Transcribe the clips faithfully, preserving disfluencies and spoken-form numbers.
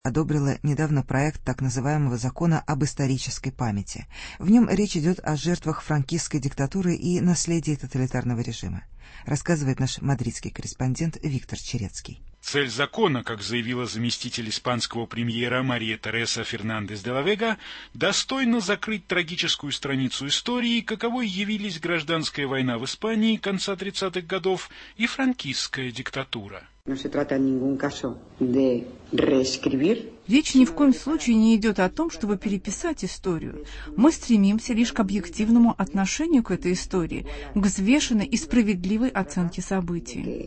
одобрила недавно проект так называемого закона об исторической памяти. В нем речь идет о жертвах франкистской диктатуры и наследии тоталитарного режима, рассказывает наш мадридский корреспондент Виктор Черецкий. Цель закона, как заявила заместитель испанского премьера Мария Тереса Фернандес де ла Вега, достойно закрыть трагическую страницу истории, каковой явились гражданская война в Испании конца тридцатых годов и франкистская диктатура. Речь ни в коем случае не идет о том, чтобы переписать историю. Мы стремимся лишь к объективному отношению к этой истории, к взвешенной и справедливой оценке событий.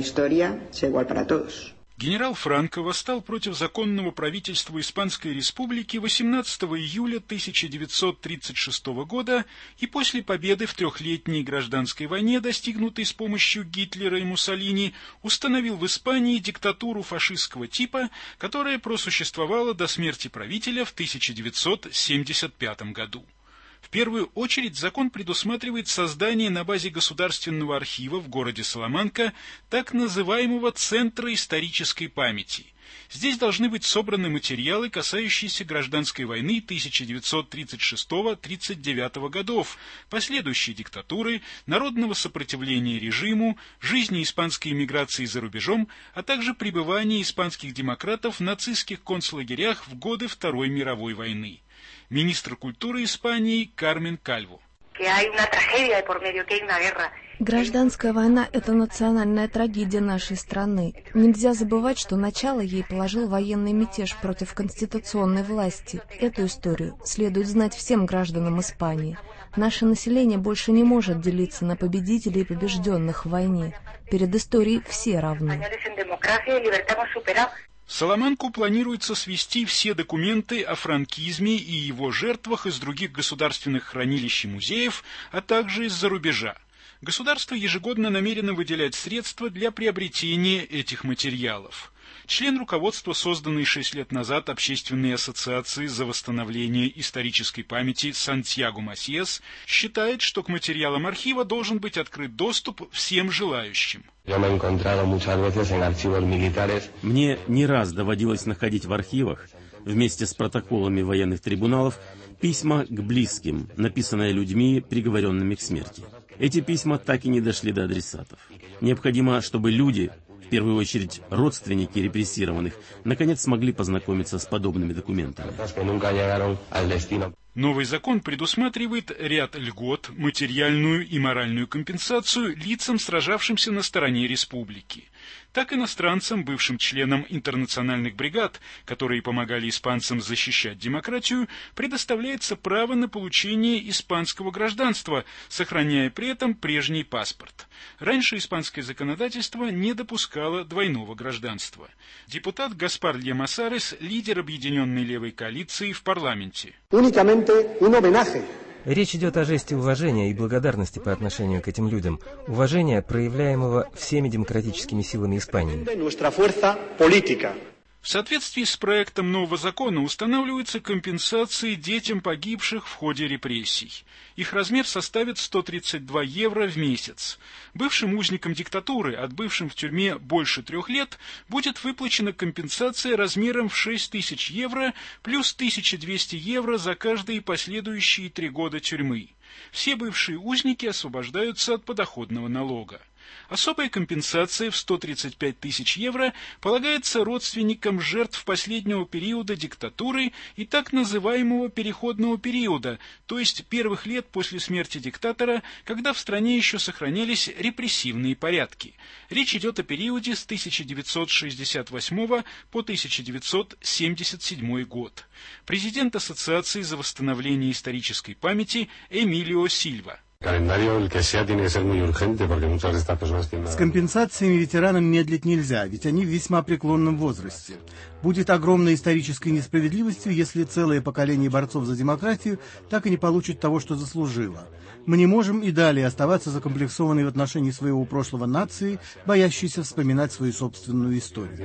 Генерал Франко восстал против законного правительства Испанской Республики восемнадцатого июля тысяча девятьсот тридцать шестого года и после победы в трехлетней гражданской войне, достигнутой с помощью Гитлера и Муссолини, установил в Испании диктатуру фашистского типа, которая просуществовала до смерти правителя в тысяча девятьсот семьдесят пятом году. В первую очередь закон предусматривает создание на базе Государственного архива в городе Саламанка так называемого Центра исторической памяти. Здесь должны быть собраны материалы, касающиеся гражданской войны тысяча девятьсот тридцать шестого — тридцать девятого годов, последующей диктатуры, народного сопротивления режиму, жизни испанской эмиграции за рубежом, а также пребывания испанских демократов в нацистских концлагерях в годы Второй мировой войны. Министр культуры Испании Кармен Кальво. Гражданская война – это национальная трагедия нашей страны. Нельзя забывать, что начало ей положил военный мятеж против конституционной власти. Эту историю следует знать всем гражданам Испании. Наше население больше не может делиться на победителей и побежденных в войне. Перед историей все равны. В Саламанку планируется свести все документы о франкизме и его жертвах из других государственных хранилищ и музеев, а также из-за рубежа. Государство ежегодно намерено выделять средства для приобретения этих материалов. Член руководства, созданной шесть лет назад Общественной ассоциации за восстановление исторической памяти Сантьяго Масьес, считает, что к материалам архива должен быть открыт доступ всем желающим. Мне не раз доводилось находить в архивах, вместе с протоколами военных трибуналов, письма к близким, написанные людьми, приговоренными к смерти. Эти письма так и не дошли до адресатов. Необходимо, чтобы люди, в первую очередь родственники репрессированных, наконец смогли познакомиться с подобными документами. Новый закон предусматривает ряд льгот, материальную и моральную компенсацию лицам, сражавшимся на стороне республики. Так иностранцам, бывшим членам интернациональных бригад, которые помогали испанцам защищать демократию, предоставляется право на получение испанского гражданства, сохраняя при этом прежний паспорт. Раньше испанское законодательство не допускало двойного гражданства. Депутат Гаспар Льямасарес – лидер объединенной левой коалиции в парламенте. Речь идет о жесте уважения и благодарности по отношению к этим людям, уважения, проявляемого всеми демократическими силами Испании. В соответствии с проектом нового закона устанавливаются компенсации детям погибших в ходе репрессий. Их размер составит сто тридцать два евро в месяц. Бывшим узникам диктатуры, отбывшим в тюрьме больше трех лет, будет выплачена компенсация размером в шесть тысяч евро плюс тысяча двести евро за каждые последующие три года тюрьмы. Все бывшие узники освобождаются от подоходного налога. Особая компенсация в сто тридцать пять тысяч евро полагается родственникам жертв последнего периода диктатуры и так называемого переходного периода, то есть первых лет после смерти диктатора, когда в стране еще сохранялись репрессивные порядки. Речь идет о периоде с тысяча девятьсот шестьдесят восьмого по тысяча девятьсот семьдесят седьмой год. Президент Ассоциации за восстановление исторической памяти Эмилио Сильва. С компенсациями ветеранам медлить нельзя, ведь они в весьма преклонном возрасте. Будет огромной исторической несправедливостью, если целое поколение борцов за демократию так и не получит того, что заслужило. Мы не можем и далее оставаться закомплексованной в отношении своего прошлого нации, боящейся вспоминать свою собственную историю.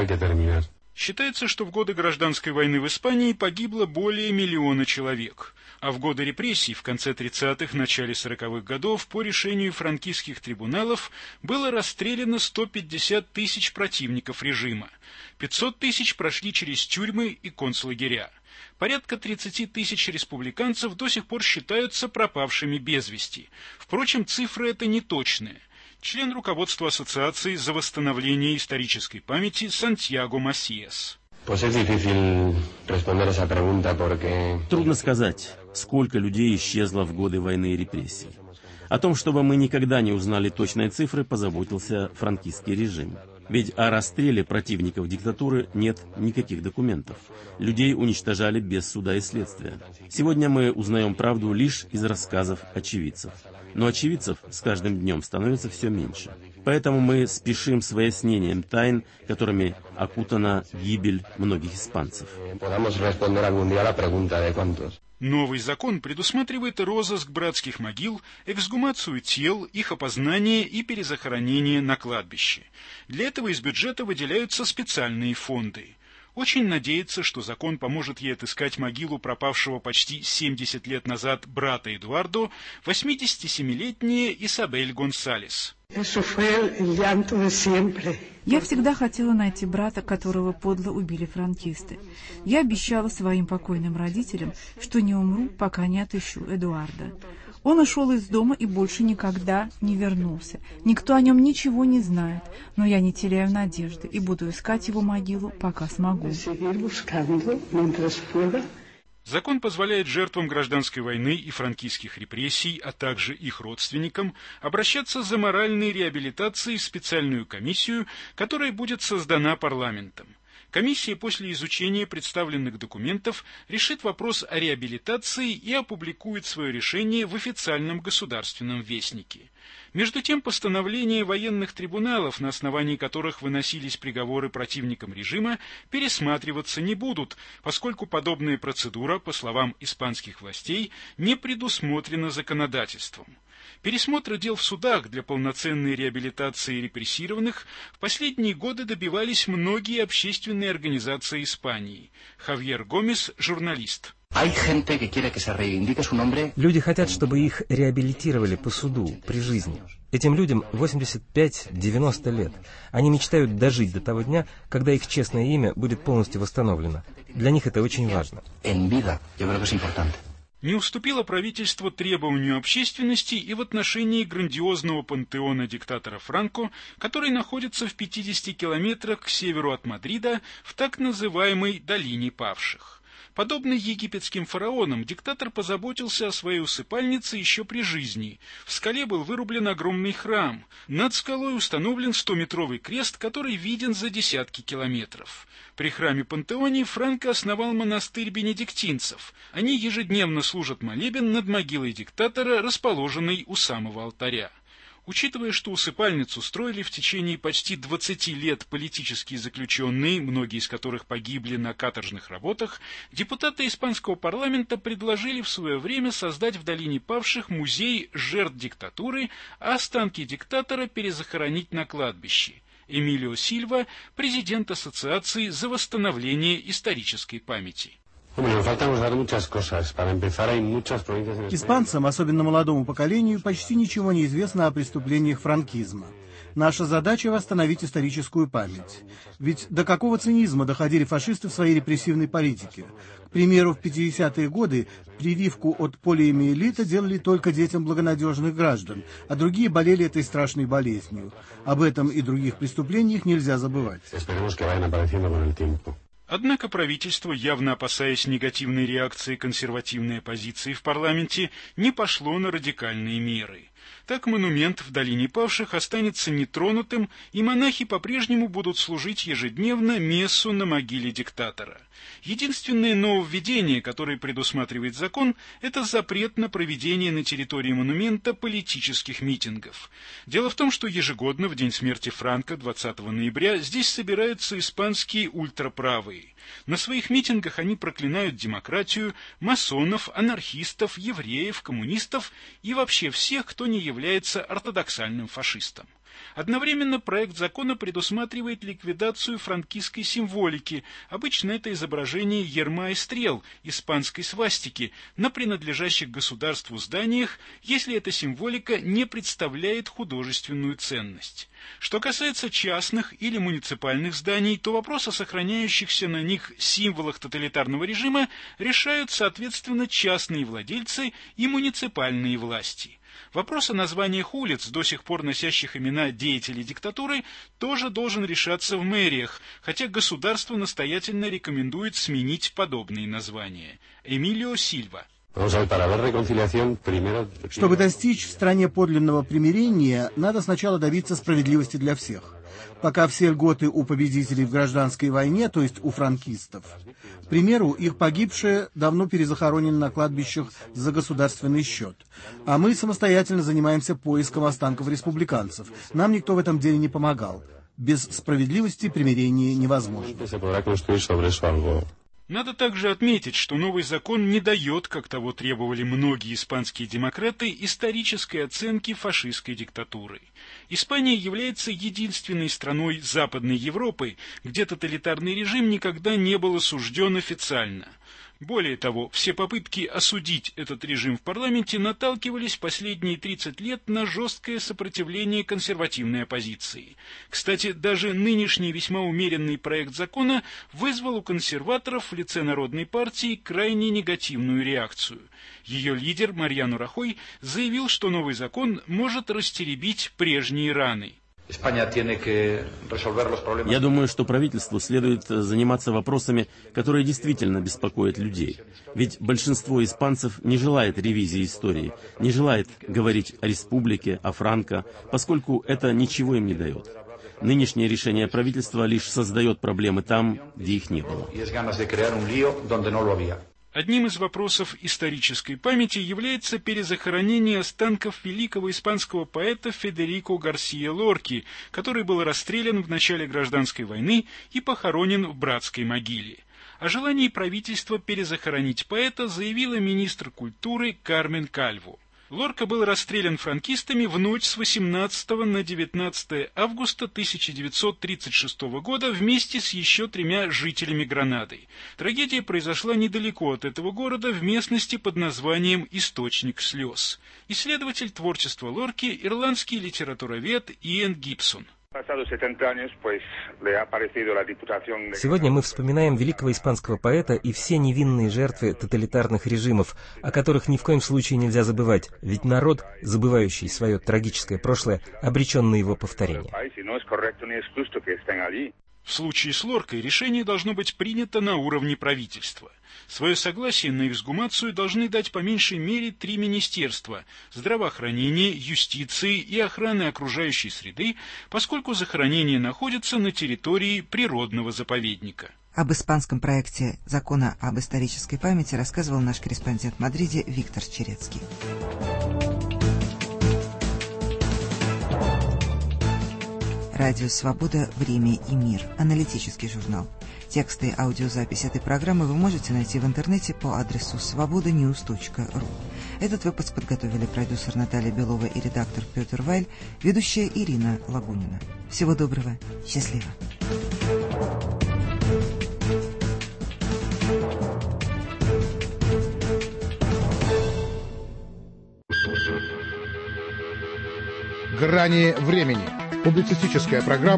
Считается, что в годы гражданской войны в Испании погибло более миллиона человек. А в годы репрессий в конце тридцатых, начале сороковых годов по решению франкистских трибуналов было расстреляно сто пятьдесят тысяч противников режима, пятьсот тысяч прошли через тюрьмы и концлагеря. Порядка тридцать тысяч республиканцев до сих пор считаются пропавшими без вести. Впрочем, цифры это неточные. Член руководства Ассоциации за восстановление исторической памяти Сантьяго Масиас. Трудно сказать, сколько людей исчезло в годы войны и репрессий. О том, чтобы мы никогда не узнали точные цифры, позаботился франкистский режим. Ведь о расстреле противников диктатуры нет никаких документов. Людей уничтожали без суда и следствия. Сегодня мы узнаем правду лишь из рассказов очевидцев. Но очевидцев с каждым днем становится все меньше. Поэтому мы спешим с выяснением тайн, которыми окутана гибель многих испанцев. Новый закон предусматривает розыск братских могил, эксгумацию тел, их опознание и перезахоронение на кладбище. Для этого из бюджета выделяются специальные фонды. Очень надеется, что закон поможет ей отыскать могилу пропавшего почти семьдесят лет назад брата Эдуардо, восьмидесятисемилетняя Исабель Гонсалес. Я всегда хотела найти брата, которого подло убили франкисты. Я обещала своим покойным родителям, что не умру, пока не отыщу Эдуарда. Он ушел из дома и больше никогда не вернулся. Никто о нем ничего не знает, но я не теряю надежды и буду искать его могилу, пока смогу. Закон позволяет жертвам гражданской войны и франкистских репрессий, а также их родственникам, обращаться за моральной реабилитацией в специальную комиссию, которая будет создана парламентом. Комиссия после изучения представленных документов решит вопрос о реабилитации и опубликует свое решение в официальном государственном вестнике. Между тем, постановления военных трибуналов, на основании которых выносились приговоры противникам режима, пересматриваться не будут, поскольку подобная процедура, по словам испанских властей, не предусмотрена законодательством. Пересмотра дел в судах для полноценной реабилитации репрессированных в последние годы добивались многие общественные организации Испании. Хавьер Гомес, журналист. Люди хотят, чтобы их реабилитировали по суду, при жизни. Этим людям восемьдесят пять - девяносто лет. Они мечтают дожить до того дня, когда их честное имя будет полностью восстановлено. Для них это очень важно. Не уступило правительство требованию общественности и в отношении грандиозного пантеона диктатора Франко, который находится в пятидесяти километрах к северу от Мадрида в так называемой «долине павших». Подобно египетским фараонам, диктатор позаботился о своей усыпальнице еще при жизни. В скале был вырублен огромный храм. Над скалой установлен стометровый крест, который виден за десятки километров. При храме Пантеоне Франко основал монастырь бенедиктинцев. Они ежедневно служат молебен над могилой диктатора, расположенной у самого алтаря. Учитывая, что усыпальницу строили в течение почти двадцати лет политические заключенные, многие из которых погибли на каторжных работах, депутаты испанского парламента предложили в свое время создать в долине павших музей жертв диктатуры, а останки диктатора перезахоронить на кладбище. Эмилио Сильва, президент Ассоциации за восстановление исторической памяти. Испанцам, особенно молодому поколению, почти ничего не известно о преступлениях франкизма. Наша задача — восстановить историческую память. Ведь до какого цинизма доходили фашисты в своей репрессивной политике? К примеру, в пятидесятые годы прививку от полиомиелита делали только детям благонадежных граждан, а другие болели этой страшной болезнью. Об этом и других преступлениях нельзя забывать. Однако правительство, явно опасаясь негативной реакции консервативной оппозиции в парламенте, не пошло на радикальные меры. Так монумент в долине павших останется нетронутым, и монахи по-прежнему будут служить ежедневно мессу на могиле диктатора. Единственное нововведение, которое предусматривает закон, это запрет на проведение на территории монумента политических митингов. Дело в том, что ежегодно в день смерти Франко, двадцатого ноября, здесь собираются испанские ультраправые. На своих митингах они проклинают демократию, масонов, анархистов, евреев, коммунистов и вообще всех, кто не является ортодоксальным фашистом. Одновременно проект закона предусматривает ликвидацию франкистской символики. Обычно это изображение ерма и стрел, испанской свастики, на принадлежащих государству зданиях, если эта символика не представляет художественную ценность. Что касается частных или муниципальных зданий, то вопрос о сохраняющихся на них символах тоталитарного режима решают, соответственно, частные владельцы и муниципальные власти. Вопрос о названиях улиц, до сих пор носящих имена деятелей диктатуры, тоже должен решаться в мэриях, хотя государство настоятельно рекомендует сменить подобные названия. Эмилио Сильва. Чтобы достичь в стране подлинного примирения, надо сначала добиться справедливости для всех. Пока все льготы у победителей в гражданской войне, то есть у франкистов. К примеру, их погибшие давно перезахоронены на кладбищах за государственный счет. А мы самостоятельно занимаемся поиском останков республиканцев. Нам никто в этом деле не помогал. Без справедливости примирение невозможно. Надо также отметить, что новый закон не дает, как того требовали многие испанские демократы, исторической оценки фашистской диктатуры. Испания является единственной страной Западной Европы, где тоталитарный режим никогда не был осужден официально. Более того, все попытки осудить этот режим в парламенте наталкивались последние тридцать лет на жесткое сопротивление консервативной оппозиции. Кстати, даже нынешний весьма умеренный проект закона вызвал у консерваторов в лице Народной партии крайне негативную реакцию. Ее лидер Мариано Рахой заявил, что новый закон может растеребить прежние раны. Я думаю, что правительству следует заниматься вопросами, которые действительно беспокоят людей. Ведь большинство испанцев не желает ревизии истории, не желает говорить о республике, о Франко, поскольку это ничего им не дает. Нынешнее решение правительства лишь создает проблемы там, где их не было. Одним из вопросов исторической памяти является перезахоронение останков великого испанского поэта Федерико Гарсия Лорки, который был расстрелян в начале гражданской войны и похоронен в братской могиле. О желании правительства перезахоронить поэта заявила министр культуры Кармен Кальво. Лорка был расстрелян франкистами в ночь с восемнадцатого на девятнадцатое августа тысяча девятьсот тридцать шестого года вместе с еще тремя жителями Гранады. Трагедия произошла недалеко от этого города, в местности под названием «Источник слез». Исследователь творчества Лорки, ирландский литературовед Иэн Гибсон. Сегодня мы вспоминаем великого испанского поэта и все невинные жертвы тоталитарных режимов, о которых ни в коем случае нельзя забывать, ведь народ, забывающий свое трагическое прошлое, обречен на его повторение. В случае с Лоркой решение должно быть принято на уровне правительства. Свое согласие на эксгумацию должны дать по меньшей мере три министерства – здравоохранения, юстиции и охраны окружающей среды, поскольку захоронение находится на территории природного заповедника. Об испанском проекте закона об исторической памяти рассказывал наш корреспондент в Мадриде Виктор Черецкий. Радио «Свобода. Время и мир». Аналитический журнал. Тексты и аудиозапись этой программы вы можете найти в интернете по адресу свобода ньюс точка ру. Этот выпуск подготовили продюсер Наталья Белова и редактор Петр Вайль, ведущая Ирина Лагунина. Всего доброго. Счастливо. «Грани времени». Публицистическая программа